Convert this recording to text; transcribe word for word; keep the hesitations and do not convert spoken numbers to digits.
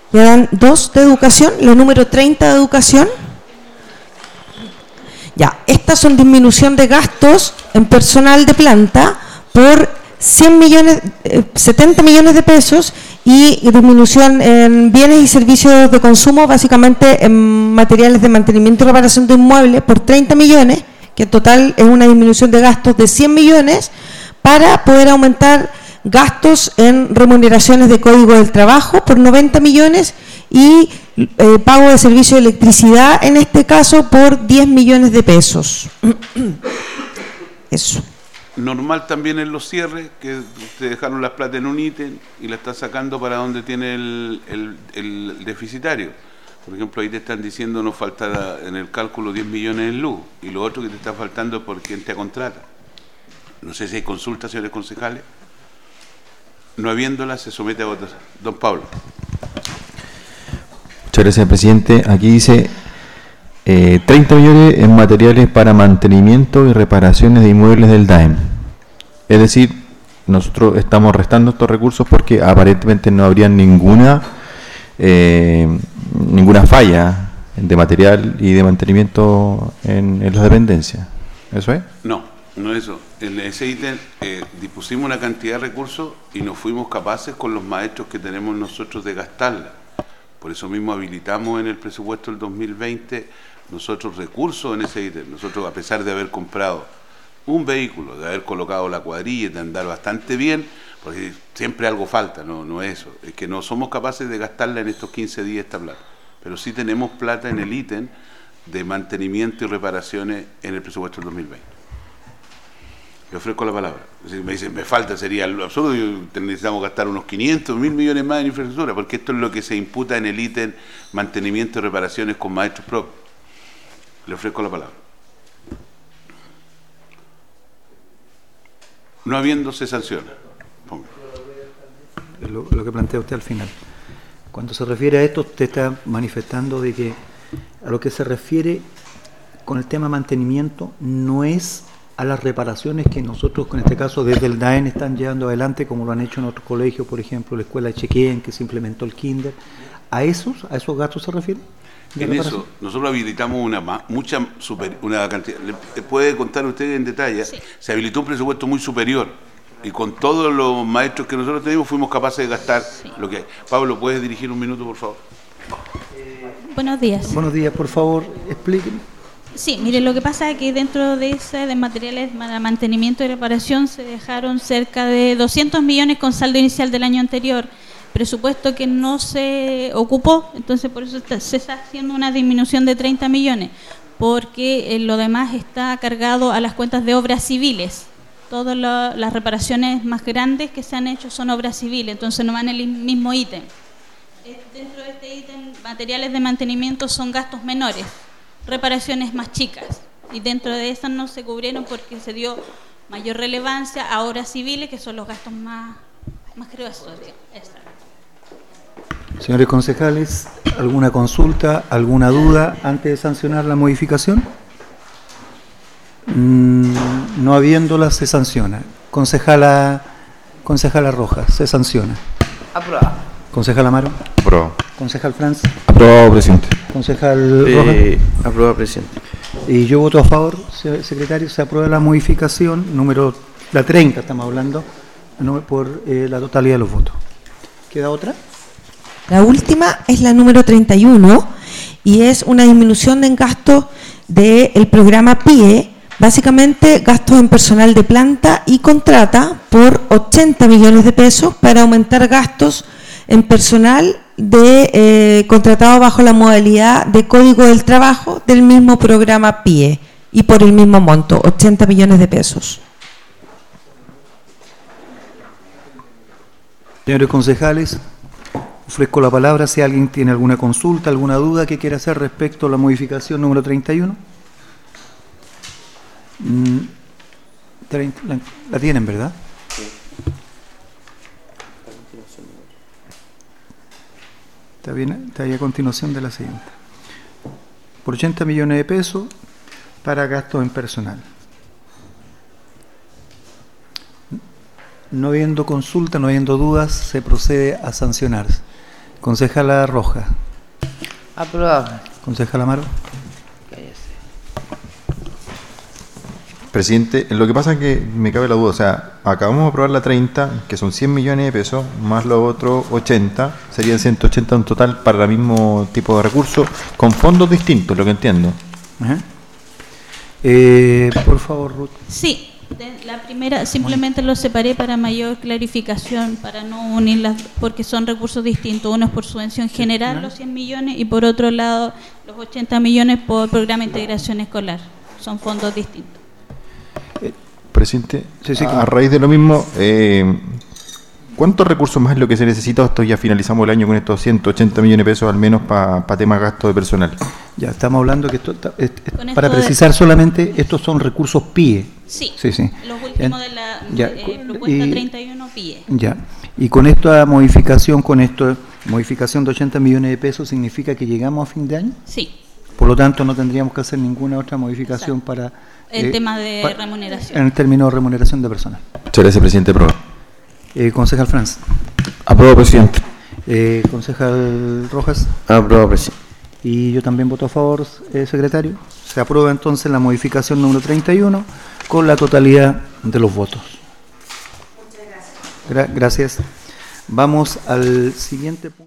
Quedan dos de educación, la número treinta de educación. Ya, estas son disminución de gastos en personal de planta por cien millones, eh, setenta millones de pesos y disminución en bienes y servicios de consumo, básicamente en materiales de mantenimiento y reparación de inmuebles por treinta millones, que en total es una disminución de gastos de cien millones para poder aumentar gastos en remuneraciones de código del trabajo por noventa millones y eh, pago de servicio de electricidad, en este caso, por diez millones de pesos. Eso. Normal también en los cierres, que te dejaron las plata en un ítem y la estás sacando para donde tiene el, el, el deficitario. Por ejemplo, ahí te están diciendo nos falta en el cálculo diez millones en luz, y lo otro que te está faltando es por quién te contrata. No sé si hay consultas, señores concejales. No habiéndola, se somete a votación. Don Pablo. Muchas gracias, presidente. Aquí dice eh, treinta millones en materiales para mantenimiento y reparaciones de inmuebles del D A E M. Es decir, nosotros estamos restando estos recursos porque aparentemente no habría ninguna eh, ninguna falla de material y de mantenimiento en, en las dependencias. ¿Eso es? No, no es eso. En ese ítem eh, dispusimos una cantidad de recursos y no fuimos capaces con los maestros que tenemos nosotros de gastarla. Por eso mismo habilitamos en el presupuesto del dos mil veinte nosotros recursos en ese ítem. Nosotros, a pesar de haber comprado un vehículo, de haber colocado la cuadrilla, de andar bastante bien, porque siempre algo falta, no, no es eso, es que no somos capaces de gastarla en estos quince días esta plata. Pero sí tenemos plata en el ítem de mantenimiento y reparaciones en el presupuesto del dos mil veinte. Le ofrezco la palabra. Si me dicen, me falta, sería lo absurdo, necesitamos gastar unos quinientos mil millones más en infraestructura, porque esto es lo que se imputa en el ítem mantenimiento y reparaciones con maestros propios. Le ofrezco la palabra. No habiendo, se sanciona. Ponga. Lo, lo que plantea usted al final. Cuando se refiere a esto, usted está manifestando de que a lo que se refiere con el tema mantenimiento no es a las reparaciones que nosotros, en este caso desde el D A E N, están llevando adelante, como lo han hecho en otros colegios, por ejemplo, la escuela de Chequén, que se implementó el kinder. ¿A esos, a esos gastos se refiere? En eso, nosotros habilitamos una mucha super, una cantidad, le puede contar usted en detalle, sí. Se habilitó un presupuesto muy superior, y con todos los maestros que nosotros tenemos fuimos capaces de gastar sí. Lo que hay. Pablo, ¿puedes dirigir un minuto, por favor? Eh, Buenos días. Buenos días, por favor, explíquenme. Sí, mire, lo que pasa es que dentro de ese de materiales para mantenimiento y reparación se dejaron cerca de doscientos millones con saldo inicial del año anterior, presupuesto que no se ocupó, entonces por eso está, se está haciendo una disminución de treinta millones, porque eh, lo demás está cargado a las cuentas de obras civiles. Todas la, las reparaciones más grandes que se han hecho son obras civiles, entonces no van en el mismo ítem. Eh, dentro de este ítem, materiales de mantenimiento son gastos menores, reparaciones más chicas, y dentro de esas no se cubrieron porque se dio mayor relevancia a obras civiles, que son los gastos más, más gruesos. Señores concejales, ¿alguna consulta, alguna duda antes de sancionar la modificación? Mm, no habiéndola, se sanciona. Concejala, concejala Rojas, se sanciona. Aprobado. Concejal Amaro. Aprobado. Concejal Franz. Aprobado, presidente. Concejal eh, Rojas. Aprobado, presidente. Y yo voto a favor, secretario. Se aprueba la modificación, número, la treinta estamos hablando, no, por eh, la totalidad de los votos. ¿Queda otra? La última es la número treinta y uno y es una disminución en gastos del programa P I E, básicamente gastos en personal de planta y contrata por ochenta millones de pesos para aumentar gastos en personal de eh, contratado bajo la modalidad de código del trabajo del mismo programa P I E y por el mismo monto, ochenta millones de pesos. Señores concejales, ofrezco la palabra si alguien tiene alguna consulta, alguna duda que quiera hacer respecto a la modificación número treinta y uno. Mm, treinta, la, la tienen, ¿verdad? Sí. Está bien, está ahí a continuación de la siguiente. Por ochenta millones de pesos para gastos en personal. No habiendo consulta, no habiendo dudas, se procede a sancionar. Concejala Roja. Aprobado. Concejala Amaro. Presidente, lo que pasa es que me cabe la duda, o sea, acabamos de aprobar la treinta, que son cien millones de pesos, más los otros ochenta, serían ciento ochenta en total para el mismo tipo de recursos, con fondos distintos, lo que entiendo. Ajá. Eh, por favor, Ruth. Sí, de la primera simplemente lo separé para mayor clarificación, para no unirlas, porque son recursos distintos. Uno es por subvención general, los cien millones, y por otro lado, los ochenta millones por programa de integración escolar. Son fondos distintos. Presidente, Sí, sí, a claro. raíz de lo mismo, eh, ¿cuántos recursos más es lo que se necesita? Esto ya finalizamos el año con estos ciento ochenta millones de pesos al menos para pa temas de gasto de personal. Ya estamos hablando que esto, está- es- es- Con para esto de- precisar solamente, estos son recursos P I E. Sí, Sí, sí. los últimos Ya. de la Ya. eh, propuesta Y- treinta y uno P I E. Ya. Y con esta modificación, con esto, modificación de ochenta millones de pesos, significa que llegamos a fin de año. Sí, Por lo tanto, no tendríamos que hacer ninguna otra modificación Exacto. para el eh, tema de pa- remuneración. en el término de remuneración de personal. Muchas gracias, presidente. Aprobado. Eh, concejal Franz. Aprobado, presidente. Eh, concejal Rojas. Aprobado, presidente. Y yo también voto a favor, eh, secretario. Se aprueba entonces la modificación número treinta y uno con la totalidad de los votos. Muchas gracias. Gra- gracias. Vamos al siguiente punto.